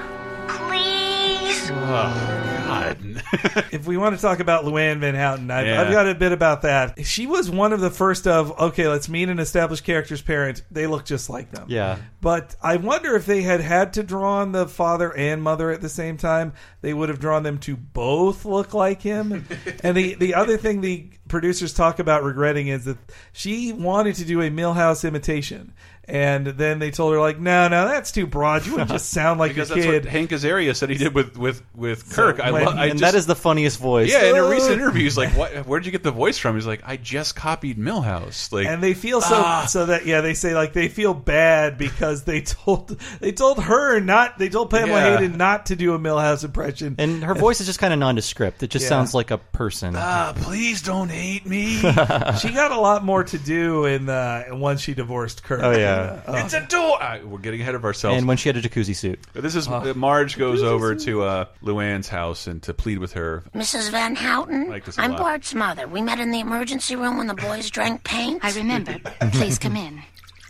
Please. Oh, God. If we want to talk about Luann Van Houten, I've, Yeah. I've got a bit about that. She was one of the first of, okay, let's meet an established character's parent. They look just like them. Yeah. But I wonder if they had had to draw on the father and mother at the same time, they would have drawn them to both look like him. And the, the other thing the producers talk about regretting is that she wanted to do a Millhouse imitation. And then they told her, like, no, no, that's too broad. You wouldn't just sound like because your that's kid. what Hank Azaria said he did with with with Kirk. I, when- lo- I and just, that is the funniest voice. yeah. In a recent interview, he's like, "What? Where'd you get the voice from?" He's like, "I just copied Millhouse." Like, And they feel so Ah. so that yeah they say like they feel bad because they told they told her not they told Pamela Yeah. Hayden not to do a Millhouse impression, And her voice is just kind of nondescript. It just Yeah. sounds like a person. ah, please don't hate me. she got a lot more to do in uh, once she divorced Kirk. Oh, yeah. Uh, It's a door. Ah, we're getting ahead of ourselves. And when she had a jacuzzi suit. This is uh, Marge goes over to uh, Luann's house and to plead with her. Missus Van Houten, like this a I'm lot. Bart's mother. We met in the emergency room when the boys drank paint. I remember. Please come in.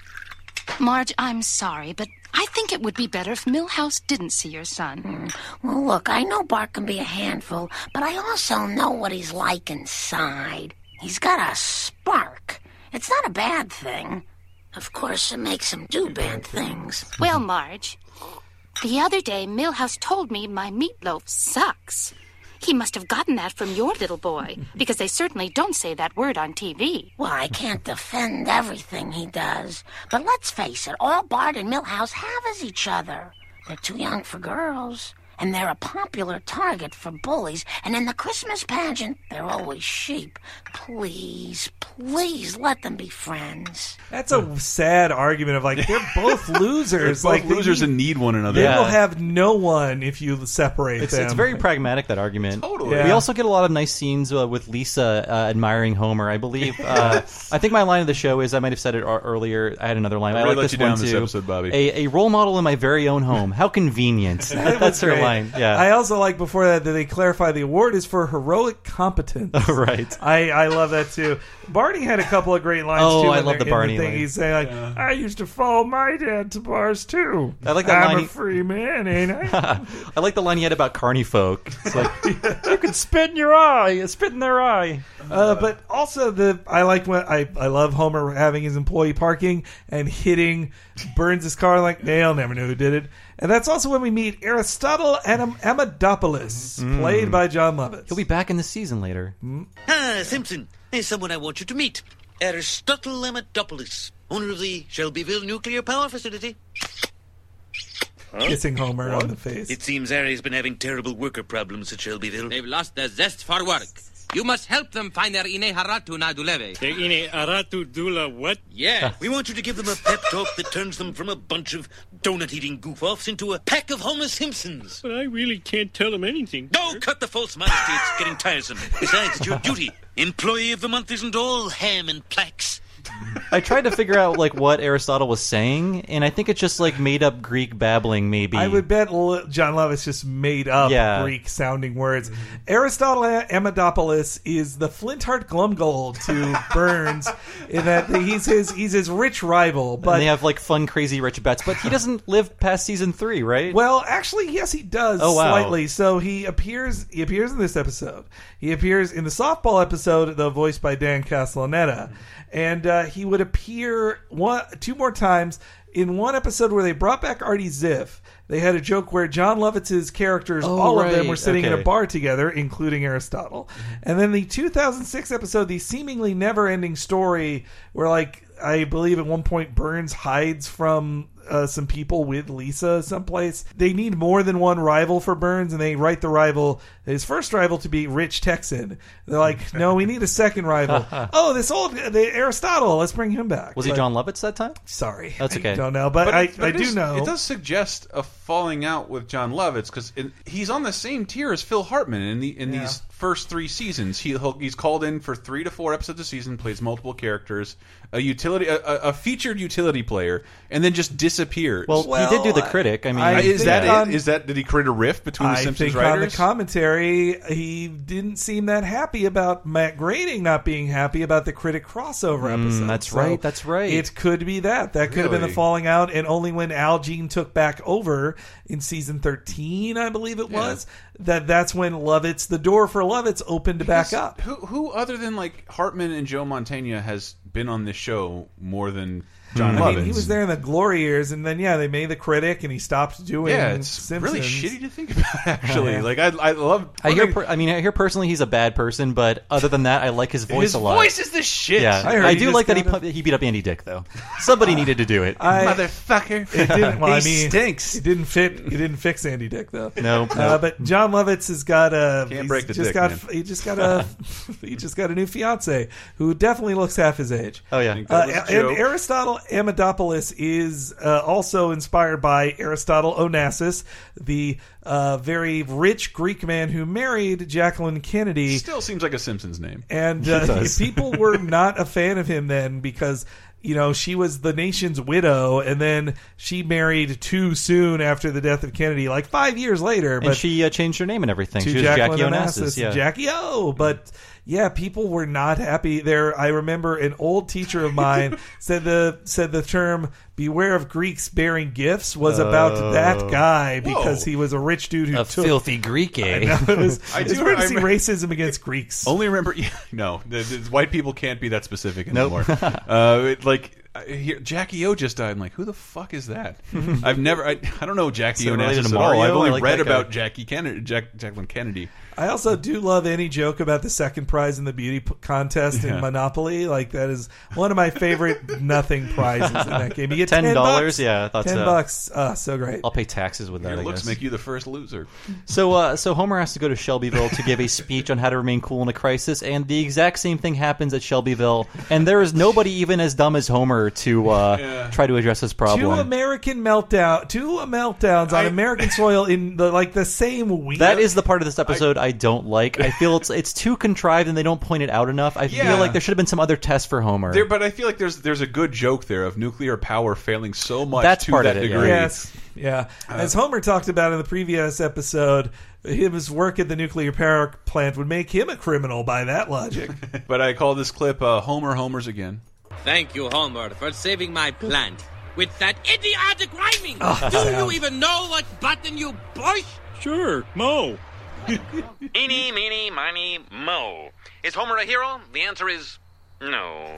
Marge, I'm sorry, but I think it would be better if Millhouse didn't see your son. Well, look, I know Bart can be a handful, but I also know what he's like inside. He's got a spark. It's not a bad thing. Of course, it makes him do bad things. Well, Marge, the other day Millhouse told me my meatloaf sucks. He must have gotten that from your little boy, because they certainly don't say that word on T V. Well, I can't defend everything he does, but let's face it, all Bart and Millhouse have is each other. They're too young for girls, and they're a popular target for bullies, and in the Christmas pageant, they're always sheep. Please, please let them be friends. That's a sad argument of like they're both losers. They're both like they losers need- and need one another. They Yeah. will have no one if you separate It's, them. it's very pragmatic, that argument. Totally. Yeah. We also get a lot of nice scenes uh, with Lisa uh, admiring Homer. I believe. Uh, I think my line of the show is, I might have said it ar- earlier. I had another line. I I, really like let this you down one this too. episode, Bobby. A, a role model in my very own home. How convenient. That That's was her great. line. Yeah. I also like before that that they clarify the award is for heroic competence. Right. I, I love that too. Barney had a couple of great lines Oh, too. I in love there- the in Barney thing. line. He's saying like, "I used to follow my dad to bars too. I like that I'm line a he- free man, ain't I?" I like the line he had about carny folk. It's like, you can spit in your eye, spit in their eye. Uh, but also the I like when I I love Homer having his employee parking and hitting Burns' car like they'll never know who did it. And that's also when we meet Aristotle Am- Amadopoulos, played by John Lovitz. He'll be back in the season later. Ah, Simpson, there's someone I want you to meet. Aristotle Amadopoulos, owner of the Shelbyville Nuclear Power Facility. Kissing Homer on the face. It seems Harry's been having terrible worker problems at Shelbyville. They've lost their zest for work. You must help them find their Ine Haratu Naduleve. Their Ine Haratu Dula what? Yeah. We want you to give them a pep talk that turns them from a bunch of donut-eating goof-offs into a pack of Homer Simpsons. But I really can't tell them anything. No, cut the false modesty. It's getting tiresome. Besides, it's your duty. Employee of the month isn't all ham and plaques. I tried to figure out like what Aristotle was saying, and I think it's just like made up Greek babbling. Maybe I would bet L- John Lovitz just made up Yeah. Greek sounding words. Aristotle Amidopoulos is the Flintheart Glumgold to Burns in that he's his he's his rich rival. But and they have like fun, crazy rich bets. But he doesn't live past season three, right? Well, actually, yes, he does Oh, wow. slightly. So he appears he appears in this episode. He appears in the softball episode, though voiced by Dan Castellaneta. And uh, he would appear one, two more times in one episode where they brought back Artie Ziff. They had a joke where John Lovitz's characters, Oh, all of them, right. were sitting in Okay. a bar together, including Aristotle. And then the two thousand six episode, the seemingly never-ending story where, like, I believe at one point Burns hides from uh, some people with Lisa someplace. They need more than one rival for Burns, and they write the rival, his first rival, to be Rich Texan. They're like, no, we need a second rival. oh, this old the Aristotle, let's bring him back. Was he But- John Lovitz that time? Sorry, That's okay. I don't know, but, But I, it- but I it do is- know. It does suggest a falling out with John Lovitz because he's on the same tier as Phil Hartman in the in Yeah. these first three seasons. He he'll, he's called in for three to four episodes a season, plays multiple characters, a utility, a, a a featured utility player, and then just disappears. Well, he did do the critic. I mean, I is think that on- it? Is that did he create a rift between the I Simpsons think writers? on the commentary, he didn't seem that happy about Matt Groening not being happy about the critic crossover Mm, episode. that's So right, that's right. It could be that. That could have been the Really? falling out, and only when Al Jean took back over in season thirteen, I believe it was, that that's when Lovitz, the door for Lovitz opened back Because up. Who, who other than like Hartman and Joe Mantegna has been on this show more than John I Lovitz? mean, he was there in the glory years, and then yeah, they made the critic, and he stopped doing. Yeah, it's Simpsons. really shitty to think about. Actually, Yeah. like I, I love. I hear. Per, I mean, I hear personally he's a bad person, but other than that, I like his voice His a lot. voice is the shit. Yeah, I heard I, he do just like that he got pu- he beat up Andy Dick though. Somebody needed to do it. I- Motherfucker. It didn't. Well, He I mean, stinks. It didn't fit. It didn't fix Andy Dick though. No, Uh, no. but John Lovitz has got a. Can't he's break the just dick, got. man. He just got a. he just got a new fiance who definitely looks half his age. Oh yeah. think that was a Uh, and joke. Aristotle Amidopoulos is uh, also inspired by Aristotle Onassis, the uh, very rich Greek man who married Jacqueline Kennedy. Still seems like a Simpsons name. And It uh, does. people were not a fan of him then because, you know, she was the nation's widow, and then she married too soon after the death of Kennedy, like five years later. And But she uh, changed her name and everything. to She was Jacqueline Jackie Onassis, Onassis. Yeah. Jackie O. But yeah, people were not happy there. I remember an old teacher of mine said the said the term "beware of Greeks bearing gifts" was about Oh. that guy because Whoa. he was a rich dude who A took. filthy Greek, I eh? know, it was, I it's do- weird to I see remember- racism against Greeks. Only remember, yeah, no, the, the white people can't be that specific Nope. anymore. uh, it, like I hear, Jackie O just died. I'm like, who the fuck is that? I've never, I, I don't know Jackie Is it related Onassis to at all. Mario? I've only I like read that guy. about Jackie Kennedy, Jack, Jacqueline Kennedy. I also do love any joke about the second prize in the beauty p- contest Yeah. in Monopoly. Like that is one of my favorite nothing prizes in that game. You get ten ten dollars. bucks. Yeah, I thought ten so. bucks. Uh, so great. I'll pay taxes with that. Your I looks guess. make you the first loser. So, uh, so Homer has to go to Shelbyville to give a speech on how to remain cool in a crisis, and the exact same thing happens at Shelbyville, and there is nobody even as dumb as Homer to uh, Yeah. try to address this Two problem. American meltdown. Two meltdowns on I- American soil in the like the same week. That is the part of this episode I, don't like. I feel it's it's too contrived, and they don't point it out enough. I Yeah. feel like there should have been some other test for Homer. There, but I feel like there's there's a good joke there of nuclear power failing so much That's to part that of it, yeah. degree. Yes. Yeah. As Homer talked about in the previous episode, his work at the nuclear power plant would make him a criminal by that logic. But I call this clip uh, Homer Homers again. Thank you, Homer, for saving my plant. With that idiotic rhyming! Oh, Do sound. you even know what button you push? Sure, Mo. Eeny, meeny, miny, mo. Is Homer a hero? The answer is no.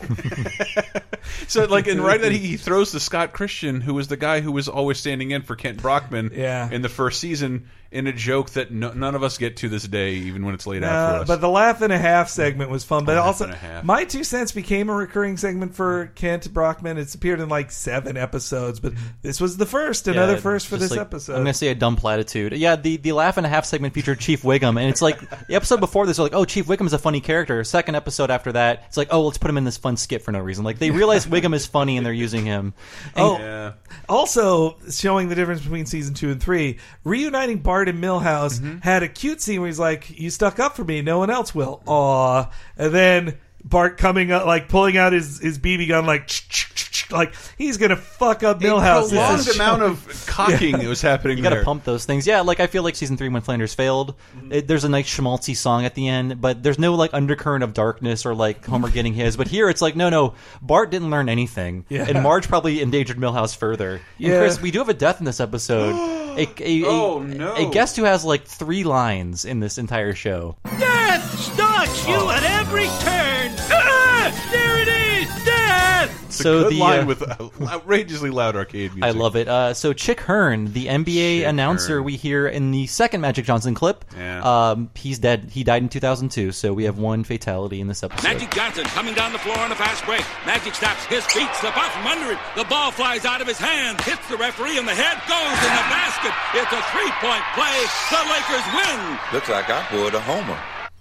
So, like, and right that he, he throws to Scott Christian, who was the guy who was always standing in for Kent Brockman Yeah. in the first season. in a joke that no, none of us get to this day, even when it's laid out for Uh, us. but the laugh and a half segment was fun. But Laugh also, and a half. my two cents became a recurring segment for Kent Brockman. It's appeared in like seven episodes, but this was the first, another Yeah, first for just this like- episode. I'm gonna say a dumb platitude. Yeah, the the laugh and a half segment featured Chief Wiggum, and it's like the episode before this, they're like, oh, Chief Wiggum's a funny character. Second episode after that, it's like, oh, let's put him in this fun skit for no reason. Like they realize Wiggum is funny and they're using him. And Oh, Yeah. also showing the difference between season two and three, reuniting Bart and Milhouse Mm-hmm. had a cute scene where he's like, "You stuck up for me, no one else will." Aw, and then Bart coming up, like pulling out his his B B gun, like like he's gonna fuck up Milhouse. A prolonged amount of cocking that was happening You got to there. pump those things. Yeah, like I feel like season three when Flanders failed, it, there's a nice schmaltzy song at the end, but there's no like undercurrent of darkness or like Homer getting his. But here it's like, no, no, Bart didn't learn anything, Yeah. and Marge probably endangered Milhouse further. Yeah. And Chris, we do have a death in this episode. a, a, a, Oh, no. a guest who has like three lines in this entire show. Death stalks you at every turn. Ah, there it is, death. It's So a good the, line uh, with outrageously loud arcade music. I love it. Uh, so Chick Hearn, the N B A Chick announcer Hearn. we hear in the second Magic Johnson clip, Yeah. um, he's dead. He died in two thousand two, so we have one fatality in this episode. Magic Johnson coming down the floor on a fast break. Magic stops. His feet slip out from under him. The ball flies out of his hand, hits the referee in the head, goes in the basket. It's a three-point play. The Lakers win. Looks like I pulled a homer.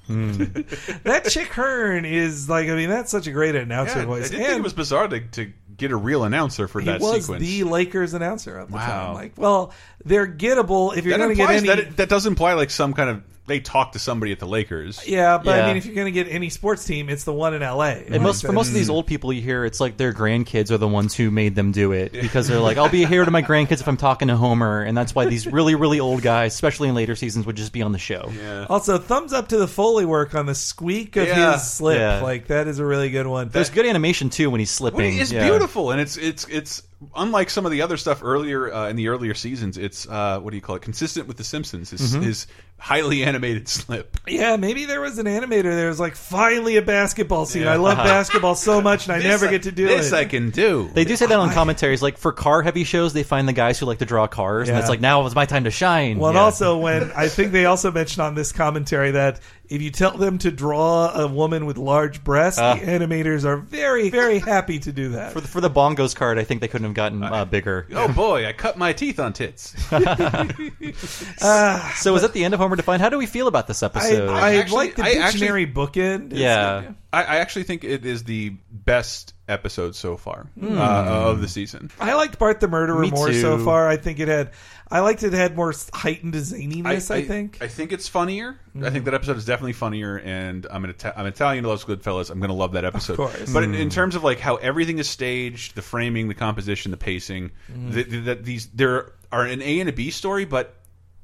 That Chick Hearn is like, I mean, that's such a great announcer Yeah, I voice. did think it was bizarre to, to get a real announcer for he that was sequence. the Lakers announcer at the Wow. time. Like, well, they're gettable if you're that going to get implies any. that, that does imply like some kind of they talk to somebody at the Lakers. Yeah, but Yeah. I mean, if you're going to get any sports team, it's the one in L A. And most for most of these old people you hear, it's like their grandkids are the ones who made them do it because they're like, I'll be here to my grandkids if I'm talking to Homer, and that's why these really really old guys, especially in later seasons, would just be on the show. Yeah. Also, thumbs up to the Foley work on the squeak of Yeah. his slip. Yeah. Like that is a really good one. There's good animation too when he's slipping. It's Yeah. beautiful, and it's it's it's unlike some of the other stuff earlier uh, in the earlier seasons. It's uh, what do you call it? Consistent with The Simpsons. His, Mhm. his highly animated slip. Yeah, maybe there was an animator there was like, finally a basketball scene. Yeah. I love Uh-huh. basketball so much, and I This never I- get to do this it. I can do. They do say that on commentaries, like for car heavy shows, they find the guys who like to draw cars, and Yeah. it's like now is my time to shine. Well, and Yeah. also when I think they also mentioned on this commentary that if you tell them to draw a woman with large breasts, Uh. the animators are very, very happy to do that. for the, for the bongos card, I think they couldn't have gotten uh, bigger. Oh boy, I cut my teeth on tits. Uh, So is that the end of Homer Defined? How do we feel about this I, episode? I Actually, like the I actually- dictionary bookend. It's Yeah. good. I, I actually think it is the best episode so far Hmm. uh, of the season. I liked Bart the Murderer Me more so too. far. I think it had, I liked it had more heightened zaniness. I, think. I think it's funnier. I think that episode is definitely funnier, and I'm an Ita I'm Italian who loves Goodfellas. I'm going to love that episode. course. But in, in terms of like how everything is staged, the framing, the composition, the pacing, Mm. the, the, that these there are an A and a B story, but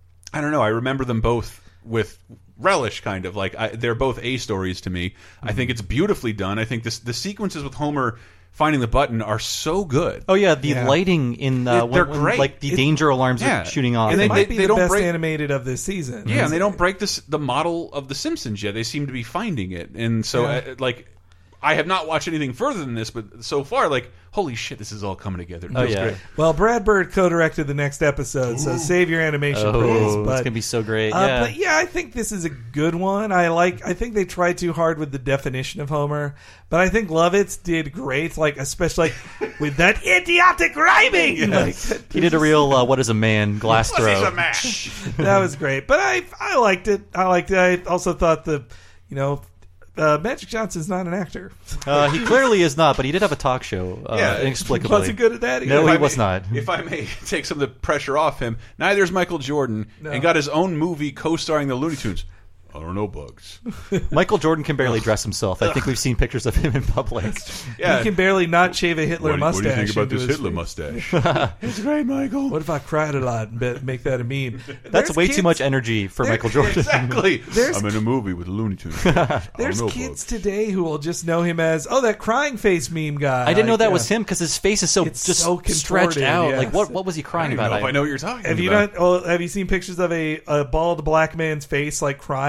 I don't know. I remember them both with relish, kind of like I, they're both A stories to me. I think it's beautifully done. I think this the sequences with Homer finding the button are so good. Oh yeah, the Yeah. lighting in uh, Yeah, when, they're when, great. like the It- danger alarms yeah. are shooting off. And It they- might be they the don't best break- animated of this season. Yeah, and they don't break this the model of The Simpsons yet. They seem to be finding it, and so Yeah. uh, like I have not watched anything further than this, but so far, like, holy shit, this is all coming together. It Oh, feels yeah. great. Well, Brad Bird co-directed the next episode, so save your animation, Oh, please. it's But, gonna be so great. uh, Yeah. but yeah, I think this is a good one. I like. I think they tried too hard with the definition of Homer, but I think Lovitz did great. Like especially like, with that idiotic rhyming. Like, He did a real uh, "What is a man?" glass throw. He's a match. that was great. But I I liked it. I liked it. I also thought the, you know, uh, Magic Johnson's not an actor. Uh, he clearly is not, but he did have a talk show. Uh, Yeah, inexplicably. wasn't good at that. No, either. he If I was may- not. If I may take some of the pressure off him, neither is Michael Jordan, No. and got his own movie co-starring the Looney Tunes. I don't know, Bugs. Michael Jordan can barely dress himself. I think we've seen pictures of him in public. Yeah. He can barely not shave a Hitler What, mustache. what do you think about into this his Hitler face. mustache? It's great, Michael. What if I cried a lot and bet- make that a meme? That's There's way kids- too much energy for there- Michael Jordan. Exactly. There's- I'm in a movie with Looney Tunes. I There's don't know, kids Bugs. today who will just know him as, oh, that crying face meme guy. I didn't know Like, that yeah. was him because his face is so It's just so stretched contorted, out. yes. Like what? What was he I don't crying even about? know if I know what you're talking Have you about. not? Oh, have you seen pictures of a, a bald black man's face like crying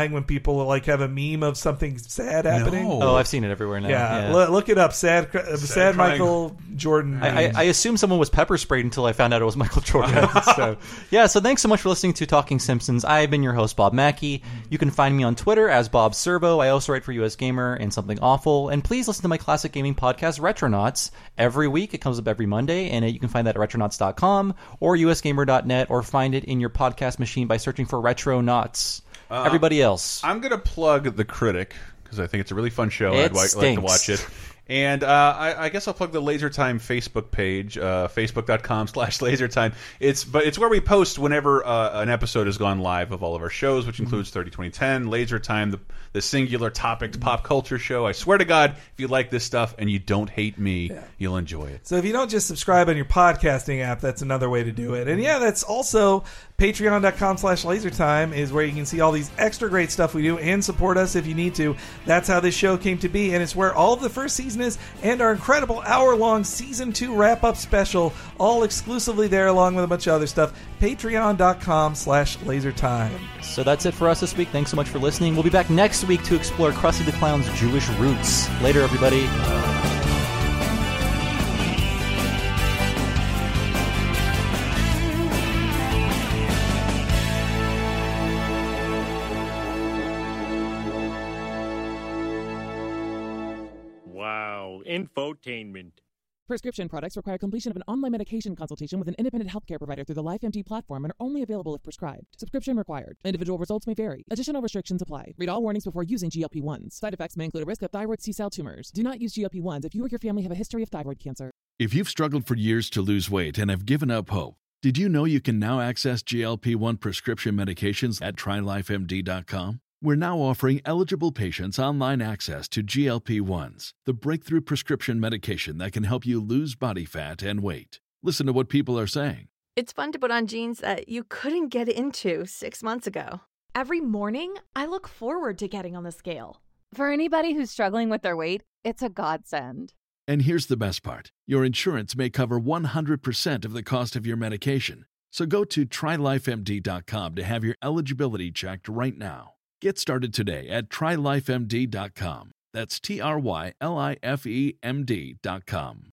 satisfying when people like have a meme of something sad happening? No. Oh, I've seen it everywhere now. Yeah, Yeah. L- look it up. Sad, sad, sad Michael Jordan. I, I, I assumed someone was pepper sprayed until I found out it was Michael Jordan. so, yeah, so thanks so much for listening to Talking Simpsons. I've been your host, Bob Mackey. You can find me on Twitter as Bob Servo. I also write for U S Gamer and Something Awful. And please listen to my classic gaming podcast, Retronauts. Every week, it comes up every Monday, and uh, you can find that at retronauts dot com or u s gamer dot net, or find it in your podcast machine by searching for Retronauts. Uh, Everybody else. I'm going to plug The Critic, because I think it's a really fun show. It I'd like, like to watch it. And uh, I, I guess I'll plug the LaserTime Facebook page, uh, facebook dot com slash LaserTime. It's but it's where we post whenever uh, an episode has gone live of all of our shows, which includes thirty twenty ten, LaserTime, the, the singular topic pop culture show. I swear to God, if you like this stuff and you don't hate me, yeah. you'll enjoy it. So if you don't just subscribe on your podcasting app, that's another way to do it. And yeah, that's also patreon dot com slash LaserTime is where you can see all these extra great stuff we do and support us if you need to. That's how this show came to be, and it's where all of the first season is, and our incredible hour-long season two wrap-up special, all exclusively there along with a bunch of other stuff. patreon dot com slash LaserTime. So that's it for us this week. Thanks so much for listening. We'll be back next week to explore Krusty the Clown's Jewish roots. Later, everybody. Wow, infotainment. Prescription products require completion of an online medication consultation with an independent healthcare provider through the LifeMD platform and are only available if prescribed. Subscription required. Individual results may vary. Additional restrictions apply. Read all warnings before using G L P one s. Side effects may include a risk of thyroid C-cell tumors. Do not use G L P one s if you or your family have a history of thyroid cancer. If you've struggled for years to lose weight and have given up hope, did you know you can now access G L P one prescription medications at try life M D dot com? We're now offering eligible patients online access to G L P one s, the breakthrough prescription medication that can help you lose body fat and weight. Listen to what people are saying. It's fun to put on jeans that you couldn't get into six months ago. Every morning, I look forward to getting on the scale. For anybody who's struggling with their weight, it's a godsend. And here's the best part. Your insurance may cover one hundred percent of the cost of your medication. So go to try life M D dot com to have your eligibility checked right now. Get started today at try life M D dot com. That's T R Y L I F E M D dot com.